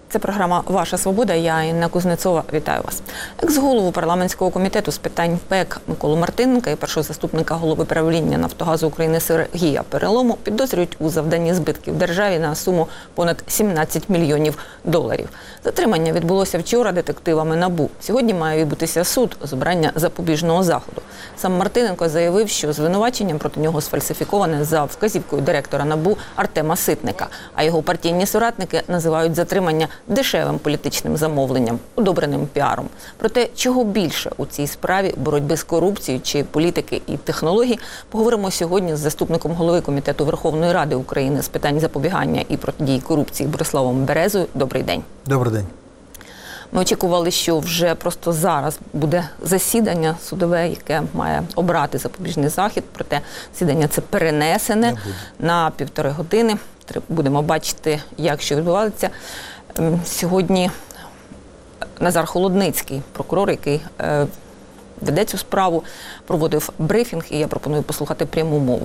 Це програма «Ваша свобода». Я, Інна Кузнецова, вітаю вас. Екс-голову парламентського комітету з питань ПЕК Миколу Мартиненка і першого заступника голови правління «Нафтогазу України» Сергія Перелому підозрюють у завданні збитків державі на суму понад 17 мільйонів доларів. Затримання відбулося вчора детективами НАБУ. Сьогодні має відбутися суд з обрання запобіжного заходу. Сам Мартиненко заявив, що звинувачення проти нього сфальсифіковане за вказівкою директора НАБУ Артема Ситника, а його партійні соратники називають затримання дешевим політичним замовленням, удобреним піаром. Проте, чого більше у цій справі боротьби з корупцією чи політики і технологій, поговоримо сьогодні з заступником голови Комітету Верховної Ради України з питань запобігання і протидії корупції Бориславом Березою. Добрий день. Добрий день. Ми очікували, що вже просто зараз буде засідання судове, яке має обрати запобіжний захід. Проте засідання це перенесене на 1,5 години. Будемо бачити, як що відбувається. Сьогодні Назар Холодницький, прокурор, який веде цю справу, проводив брифінг, і я пропоную послухати пряму мову.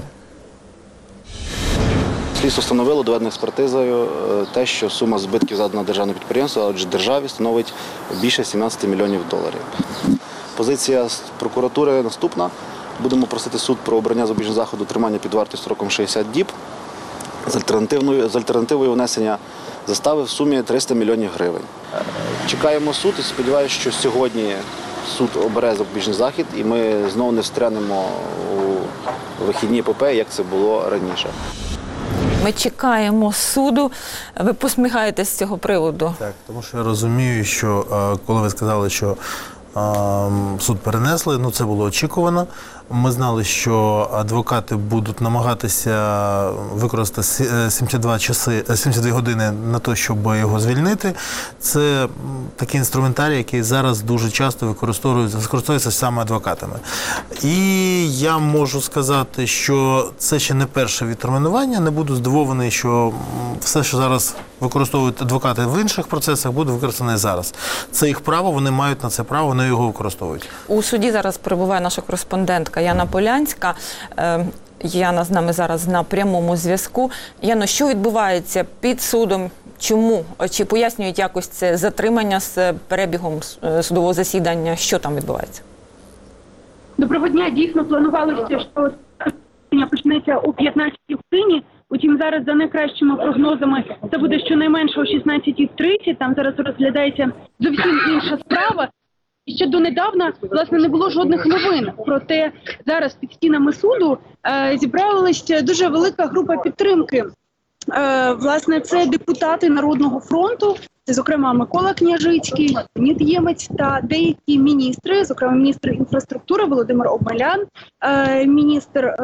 Слідство встановило, доведено експертизою, те, що сума збитків задана державному підприємству, адже державі становить більше 17 мільйонів доларів. Позиція прокуратури наступна. Будемо просити суд про обрання запобіжного заходу тримання під вартою строком 60 діб з альтернативою внесення застави в сумі 300 мільйонів гривень. Чекаємо суд і сподіваюся, що сьогодні суд обере запобіжний захід і ми знову не встрянемо у вихідні епопеї, як це було раніше. Ми чекаємо суду. Ви посміхаєтесь з цього приводу? Так, тому що я розумію, що коли ви сказали, що суд перенесли, це було очікувано. Ми знали, що адвокати будуть намагатися використати 72 години на те, щоб його звільнити. Це такий інструментарій, який зараз дуже часто використовується саме адвокатами. І я можу сказати, що це ще не перше відтермінування. Не буду здивований, що все, що зараз використовують адвокати в інших процесах, буде використане зараз. Це їх право, вони мають на це право, вони його використовують. У суді зараз перебуває наша кореспондентка Яна Полянська. Яна з нами зараз на прямому зв'язку. Яно, що відбувається під судом? Чому? Чи пояснюють якось це затримання з перебігом судового засідання? Що там відбувається? Доброго дня. Дійсно планувалося, що засідання почнеться о 15-й годині. Утім, зараз за найкращими прогнозами це буде щонайменше о 16:30. Там зараз розглядається зовсім інша справа. І ще донедавна, власне, не було жодних новин. Проте зараз під стінами суду зібралася дуже велика група підтримки. Власне, це депутати Народного фронту, це, зокрема, Микола Княжицький, Леонід Ємець та деякі міністри, зокрема, міністр інфраструктури Володимир Омелян, міністр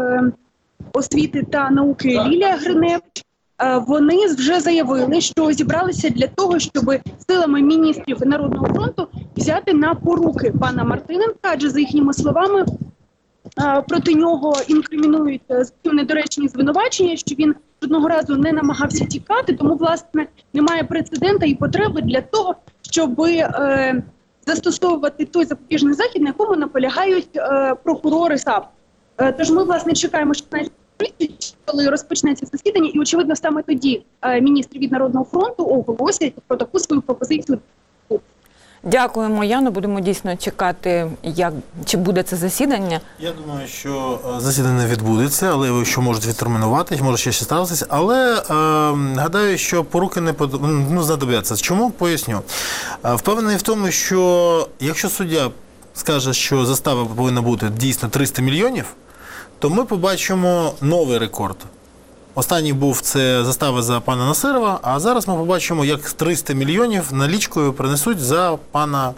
освіти та науки Лілія Гриневич. Вони вже заявили, що зібралися для того, щоб силами міністрів Народного фронту взяти на поруки пана Мартиненка, адже, за їхніми словами, проти нього інкримінують недоречні звинувачення, що він жодного разу не намагався тікати, тому, власне, немає прецедента і потреби для того, щоб застосовувати той запобіжний захід, на якому наполягають прокурори САП. Тож ми, власне, чекаємо 16:30, коли розпочнеться засідання, і, очевидно, саме тоді міністри від Народного фронту оголосять про таку свою пропозицію. Дякуємо, Яно. Будемо дійсно чекати, чи буде це засідання. Я думаю, що засідання відбудеться, але що можуть відтермінувати, може ще статися. Але гадаю, що поруки не знадобляться. Чому? Поясню. Впевнений в тому, що якщо суддя скаже, що застава повинна бути дійсно 300 мільйонів, то ми побачимо новий рекорд. Останній був це застава за пана Насирова, а зараз ми побачимо, як 300 мільйонів налічкою принесуть за пана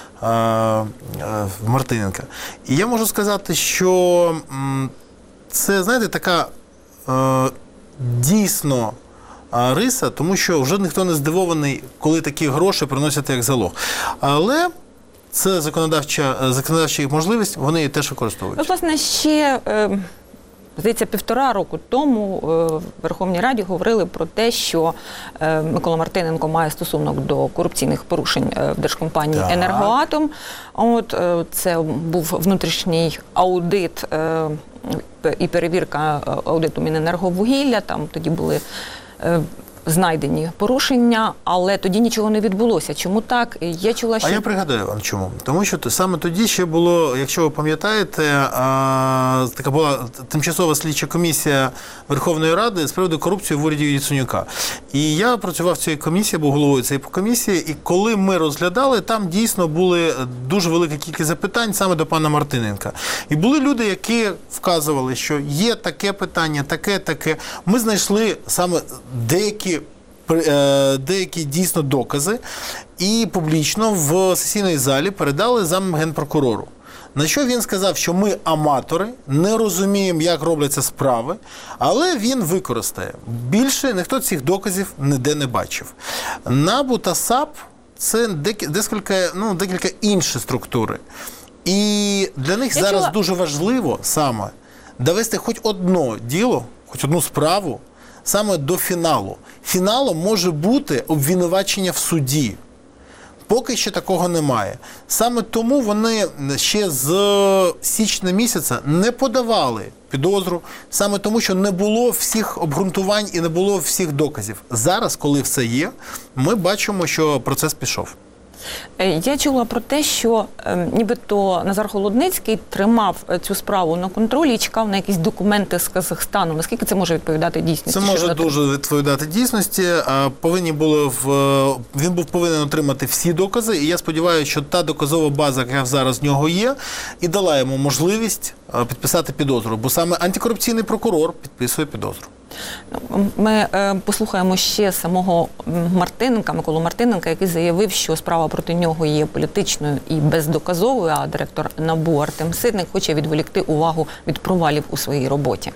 Мартиненка. І я можу сказати, що це, знаєте, така дійсно риса, тому що вже ніхто не здивований, коли такі гроші приносять як залог. Але це законодавча їх можливість, вони її теж використовують. Власне, ще здається, 1,5 року тому в Верховній Раді говорили про те, що Микола Мартиненко має стосунок до корупційних порушень в держкомпанії «Енергоатом». Це був внутрішній аудит і перевірка аудиту Міненерговугілля. Там тоді були знайдені порушення, але тоді нічого не відбулося. Чому так? Я чула, що... А я пригадаю вам чому. Тому що саме тоді ще було, якщо ви пам'ятаєте, така була тимчасова слідча комісія Верховної Ради з приводу корупції в уряді Яценюка. І я працював в цій комісії, був головою цієї комісії, і коли ми розглядали, там дійсно були дуже велика кількість запитань саме до пана Мартиненка. І були люди, які вказували, що є таке питання, таке. Ми знайшли саме деякі дійсно докази і публічно в сесійній залі передали замгенпрокурору. На що він сказав, що ми аматори, не розуміємо, як робляться справи, але він використає. Більше ніхто цих доказів ніде не бачив. НАБУ та САП – це декілька інші структури. І для них зараз дуже важливо саме довести хоч одне діло, хоч одну справу саме до фіналу. Фіналом може бути обвинувачення в суді. Поки що такого немає. Саме тому вони ще з січня місяця не подавали підозру, саме тому, що не було всіх обґрунтувань і не було всіх доказів. Зараз, коли все є, ми бачимо, що процес пішов. Я чула про те, що нібито Назар Холодницький тримав цю справу на контролі і чекав на якісь документи з Казахстану. Наскільки це може відповідати дійсності? Це може дуже відповідати дійсності. Він був повинен отримати всі докази, і я сподіваюся, що та доказова база, яка зараз в нього є, і дала йому можливість підписати підозру, бо саме антикорупційний прокурор підписує підозру. Ми послухаємо ще самого Мартиненка, Миколу Мартиненка, який заявив, що справа проти нього є політичною і бездоказовою, а директор НАБУ Артем Ситник хоче відволікти увагу від провалів у своїй роботі.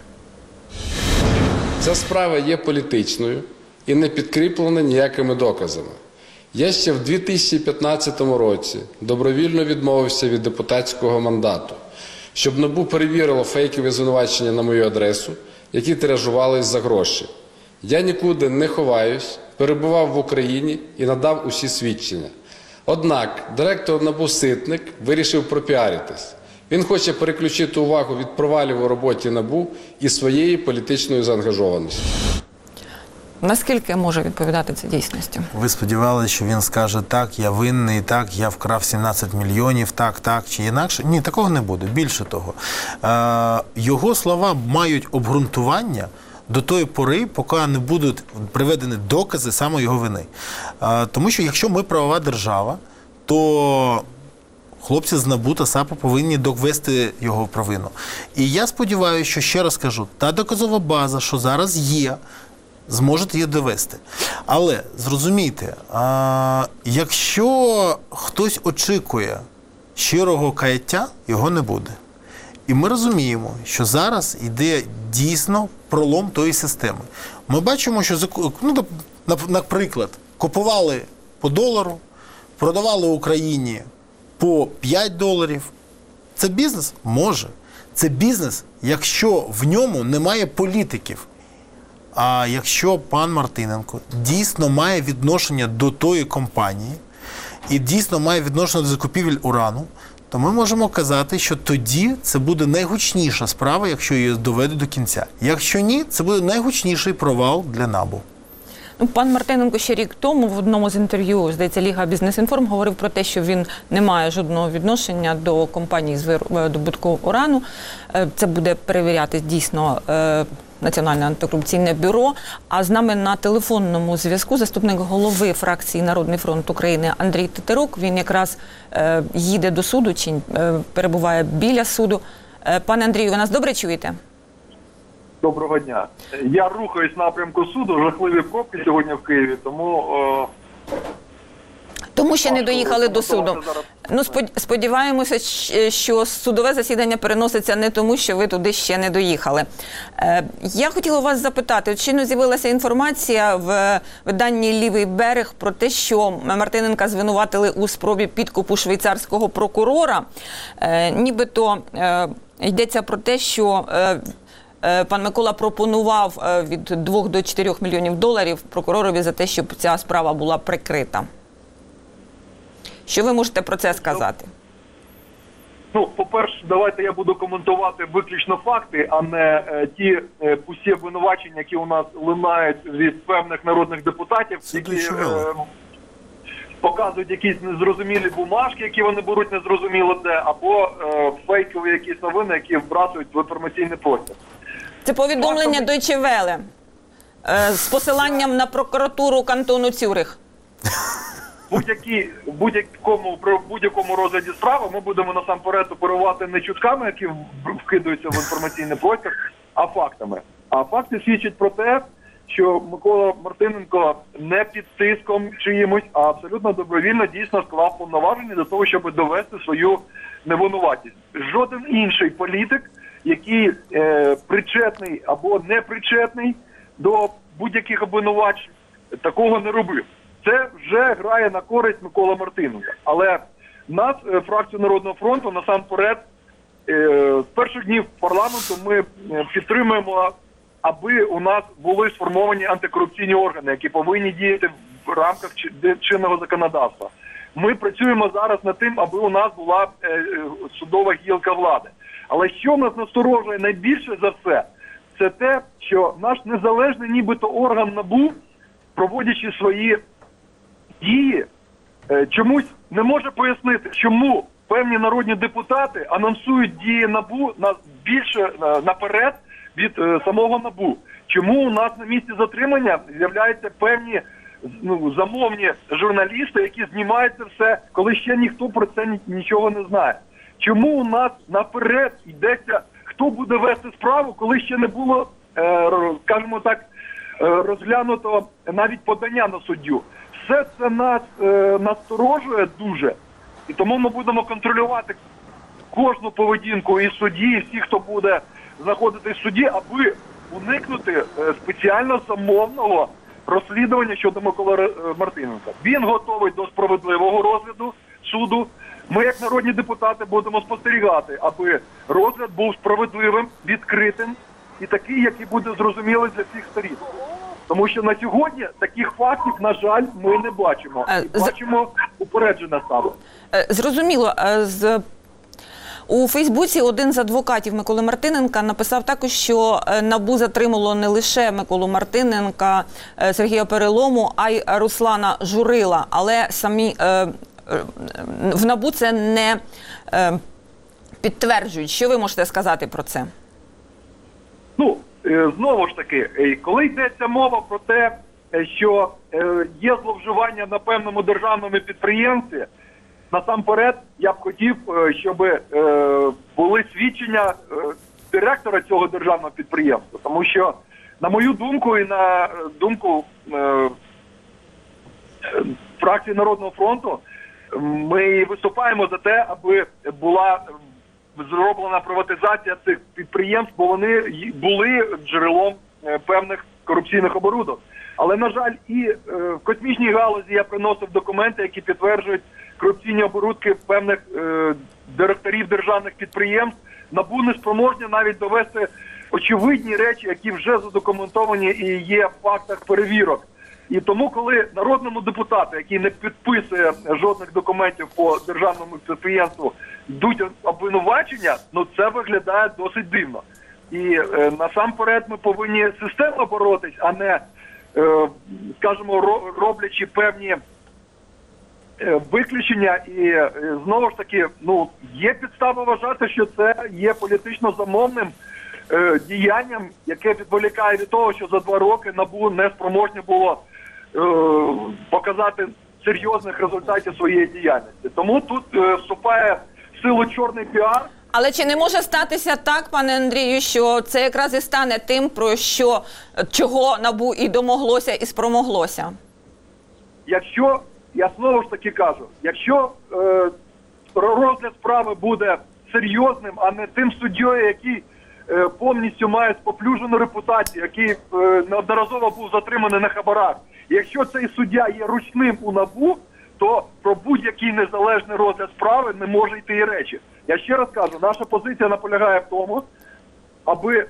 Ця справа є політичною і не підкріплена ніякими доказами. Я ще в 2015 році добровільно відмовився від депутатського мандату, щоб НАБУ перевірило фейкові звинувачення на мою адресу, які тиражувались за гроші. Я нікуди не ховаюсь, перебував в Україні і надав усі свідчення. Однак директор НАБУ Ситник вирішив пропіаритись. Він хоче переключити увагу від провалів у роботі НАБУ і своєї політичної заангажованості. Наскільки може відповідати це дійсності? Ви сподівалися, що він скаже, так, я винний, так, я вкрав 17 мільйонів, так, чи інакше? Ні, такого не буде. Більше того, його слова мають обґрунтування до тої пори, поки не будуть приведені докази саме його вини. Тому що якщо ми правова держава, то хлопці з НАБУ та САПу повинні довести його провину. І я сподіваюся, що, ще раз кажу, та доказова база, що зараз є, зможете її довести. Але, зрозумійте, якщо хтось очікує щирого каяття, його не буде. І ми розуміємо, що зараз йде дійсно пролом тої системи. Ми бачимо, що, наприклад, купували по долару, продавали Україні по $5. Це бізнес? Може. Це бізнес, якщо в ньому немає політиків. А якщо пан Мартиненко дійсно має відношення до тої компанії і дійсно має відношення до закупівель урану, то ми можемо казати, що тоді це буде найгучніша справа, якщо її доведуть до кінця. Якщо ні, це буде найгучніший провал для НАБУ. Пан Мартиненко ще рік тому в одному з інтерв'ю, здається, Ліга Бізнес-Інформ, говорив про те, що він не має жодного відношення до компанії з видобутку урану. Це буде перевіряти дійсно Національне антикорупційне бюро. А з нами на телефонному зв'язку заступник голови фракції «Народний фронт України» Андрій Тетерук. Він якраз їде до суду, чи перебуває біля суду. Пане Андрію, ви нас добре чуєте? Доброго дня. Я рухаюсь в напрямку суду, жахливі пробки сьогодні в Києві, тому ще не доїхали до суду. Ну, сподіваємося, що судове засідання переноситься не тому, що ви туди ще не доїхали. Я хотіла вас запитати, щойно з'явилася інформація в виданні «Лівий берег» про те, що Мартиненка звинуватили у спробі підкупу швейцарського прокурора. Нібито йдеться про те, що пан Микола пропонував від 2 до 4 мільйонів доларів прокуророві за те, щоб ця справа була прикрита. Що ви можете про це сказати? Ну, по-перше, давайте я буду коментувати виключно факти, а не ті пусті обвинувачення, які у нас лунають від певних народних депутатів, які показують якісь незрозумілі бумажки, які вони беруть незрозуміло де, або фейкові якісь новини, які вбрасують в інформаційний простір. Це повідомлення Deutsche Welle з посиланням на прокуратуру кантону Цюрих. При будь-якому розгляді справи ми будемо насамперед оперувати не чутками, які вкидаються в інформаційний простір, а фактами. А факти свідчать про те, що Микола Мартиненко не під тиском чиїмось, а абсолютно добровільно дійсно склав повноваження для того, щоб довести свою невинуватість. Жоден інший політик, який причетний або не причетний до будь-яких обвинувачень, такого не робив. Це вже грає на користь Миколи Мартиненка. Але нас, фракцію Народного фронту, насамперед, з перших днів парламенту ми підтримуємо, аби у нас були сформовані антикорупційні органи, які повинні діяти в рамках чинного законодавства. Ми працюємо зараз над тим, аби у нас була судова гілка влади. Але що нас насторожує найбільше за все, це те, що наш незалежний нібито орган НАБУ, проводячи свої дії, чомусь не може пояснити, чому певні народні депутати анонсують дії НАБУ більше наперед від самого НАБУ. Чому у нас на місці затримання з'являються певні замовні журналісти, які знімають це все, коли ще ніхто про це нічого не знає. Чому у нас наперед йдеться, хто буде вести справу, коли ще не було, скажімо так, розглянуто навіть подання на суддю. Все це нас насторожує дуже, і тому ми будемо контролювати кожну поведінку і судді, і всіх, хто буде знаходитись в суді, аби уникнути спеціально замовного розслідування щодо Миколи Мартиненка. Він готовий до справедливого розгляду суду. Ми, як народні депутати, будемо спостерігати, аби розгляд був справедливим, відкритим і такий, який буде зрозумілий для всіх сторін. Тому що на сьогодні таких фактів, на жаль, ми не бачимо. І бачимо упереджене ставлення. Зрозуміло. У Фейсбуці один з адвокатів Миколи Мартиненка написав також, що НАБУ затримало не лише Миколу Мартиненка, Сергія Перелому, а й Руслана Журила. Але самі в НАБУ це не підтверджують. Що ви можете сказати про це? Ну, знову ж таки, коли йдеться мова про те, що є зловживання на певному державному підприємстві, насамперед я б хотів, щоб були свідчення директора цього державного підприємства. Тому що, на мою думку і на думку фракції Народного фронту, ми виступаємо за те, аби була зроблена приватизація цих підприємств, бо вони були джерелом певних корупційних оборудок. Але, на жаль, і в космічній галузі я приносив документи, які підтверджують корупційні оборудки певних директорів державних підприємств. НАБУ не спроможні навіть довести очевидні речі, які вже задокументовані і є в фактах перевірок. І тому, коли народному депутату, який не підписує жодних документів по державному підприємству, йдуть обвинувачення, ну це виглядає досить дивно. І насамперед ми повинні системно боротись, а не, скажімо, роблячи певні виключення. І знову ж таки, ну, є підстави вважати, що це є політично замовним діянням, яке відволікає від того, що за 2 роки НАБУ не спроможне було показати серйозних результатів своєї діяльності. Тому тут вступає в силу чорний піар. Але чи не може статися так, пане Андрію, що це якраз і стане тим, про що, чого НАБУ і домоглося, і спромоглося? Якщо, я знову ж таки кажу, якщо розгляд справи буде серйозним, а не тим суддєю, який повністю має споплюжену репутацію, який неодноразово був затриманий на хабарах, якщо цей суддя є ручним у НАБУ, то про будь-який незалежний розгляд справи не може йти і речі. Я ще раз кажу, наша позиція наполягає в тому, аби...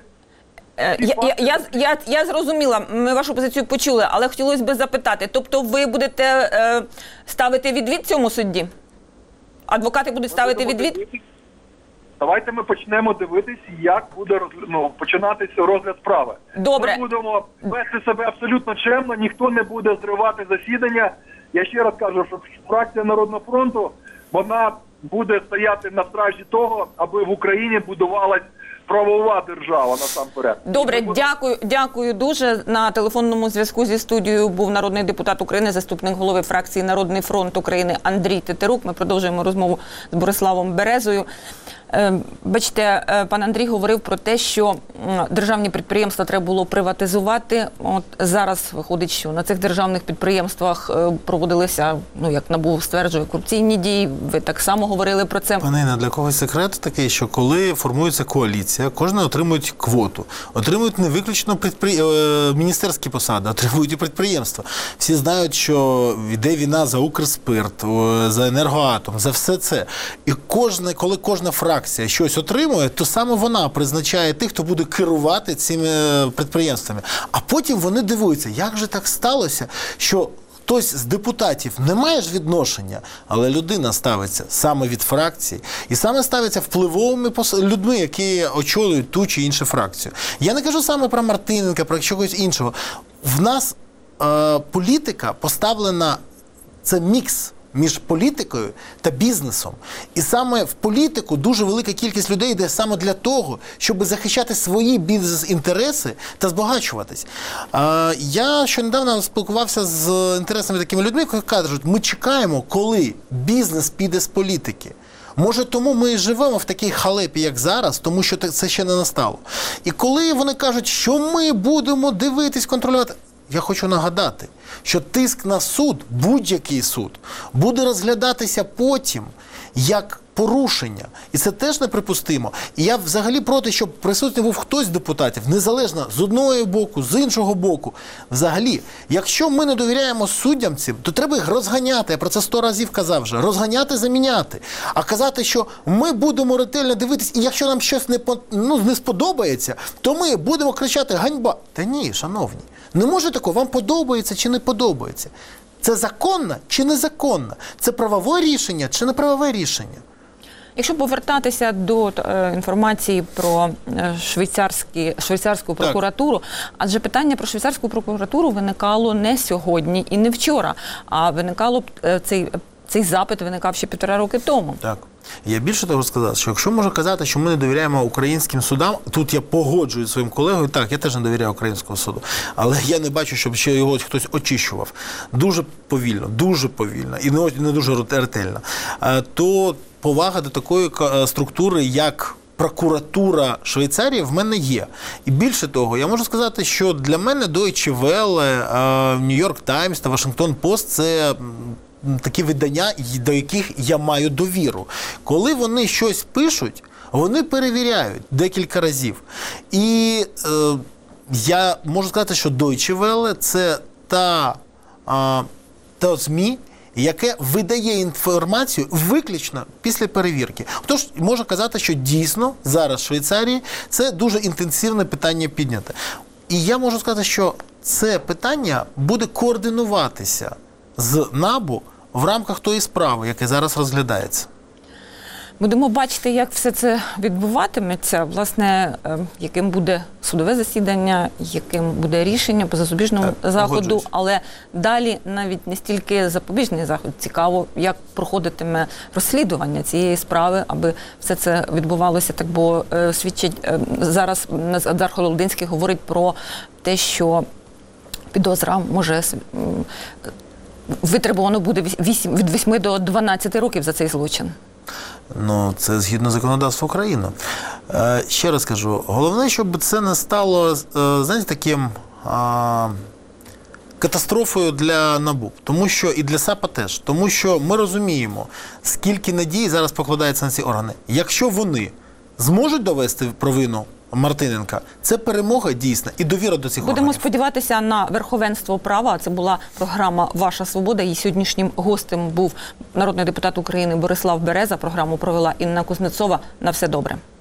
Я зрозуміла, ми вашу позицію почули, але хотілося б запитати, тобто ви будете ставити відвід цьому судді? Адвокати будуть ставити відвід? Давайте ми почнемо дивитись, як буде починатися розгляд справи. Добре. Ми будемо вести себе абсолютно чемно, ніхто не буде зривати засідання. Я ще раз кажу, що фракція Народного фронту, вона буде стояти на стражі того, аби в Україні будувалась правова держава насамперед. Добре, дякую дуже. На телефонному зв'язку зі студією був народний депутат України, заступник голови фракції Народний фронт України Андрій Тетерук. Ми продовжуємо розмову з Бориславом Березою. Бачите, пан Андрій говорив про те, що державні підприємства треба було приватизувати. От зараз виходить, що на цих державних підприємствах проводилися, як НАБУ стверджує, корупційні дії. Ви так само говорили про це. Пане Інна, для когось секрет такий, що коли формується коаліція, кожен отримує квоту. Отримують не виключно міністерські посади, отримують і підприємства. Всі знають, що йде війна за Укрспирт, за Енергоатом, за все це. І коли кожна фракція щось отримує, то саме вона призначає тих, хто буде керувати цими підприємствами. А потім вони дивуються, як же так сталося, що хтось з депутатів не має ж відношення, але людина ставиться саме від фракції і саме ставиться впливовими людьми, які очолюють ту чи іншу фракцію. Я не кажу саме про Мартиненка, про чогось іншого. В нас політика поставлена, це мікс між політикою та бізнесом. І саме в політику дуже велика кількість людей йде саме для того, щоб захищати свої бізнес-інтереси та збагачуватись. Я щонедавно спілкувався з інтересними такими людьми, які кажуть, ми чекаємо, коли бізнес піде з політики. Може, тому ми і живемо в такій халепі, як зараз, тому що це ще не настало. І коли вони кажуть, що ми будемо дивитись, контролювати, я хочу нагадати, що тиск на суд, будь-який суд, буде розглядатися потім як порушення. І це теж неприпустимо. І я взагалі проти, щоб присутній був хтось з депутатів, незалежно з одного боку, з іншого боку. Взагалі, якщо ми не довіряємо суддям цим, то треба їх розганяти. Я про це 100 разів казав вже. Розганяти, заміняти. А казати, що ми будемо ретельно дивитись, і якщо нам щось не сподобається, то ми будемо кричати «ганьба». Та ні, шановні. Не може такого, вам подобається чи не подобається. Це законно чи незаконно? Це правове рішення чи не правове рішення? Якщо повертатися до інформації про швейцарську прокуратуру, адже питання про швейцарську прокуратуру виникало не сьогодні і не вчора, а виникало цей запит виникав ще 1,5 роки тому. Так. Я більше того сказав, що якщо можна казати, що ми не довіряємо українським судам, тут я погоджуюсь зі своїм колегою, так, я теж не довіряю українському суду, але я не бачу, щоб ще його хтось очищував. Дуже повільно і не дуже ретельно. То повага до такої структури, як прокуратура Швейцарії, в мене є. І більше того, я можу сказати, що для мене Deutsche Welle, New York Times та Washington Post – це такі видання, до яких я маю довіру. Коли вони щось пишуть, вони перевіряють декілька разів. І я можу сказати, що Deutsche Welle – це та ЗМІ, яке видає інформацію виключно після перевірки. Тож, можна казати, що дійсно зараз в Швейцарії це дуже інтенсивне питання підняте. І я можу сказати, що це питання буде координуватися з НАБУ в рамках тої справи, яка зараз розглядається. Будемо бачити, як все це відбуватиметься, власне, яким буде судове засідання, яким буде рішення по запобіжному заходу, але далі навіть не стільки запобіжний заход, цікаво, як проходитиме розслідування цієї справи, аби все це відбувалося так, бо свідчить зараз Назар Холодинський говорить про те, що підозра може витребувано буде від 8 до 12 років за цей злочин. Ну, це згідно законодавства України. Ще раз кажу, головне, щоб це не стало, знаєте, таким катастрофою для НАБУ, тому що і для САПа теж, тому що ми розуміємо, скільки надій зараз покладається на ці органи. Якщо вони зможуть довести провину Мартиненка, це перемога дійсна і довіра до цих органів. Будемо сподіватися на верховенство права. Це була програма «Ваша свобода». Її сьогоднішнім гостем був народний депутат України Борислав Береза. Програму провела Інна Кузнецова. На все добре.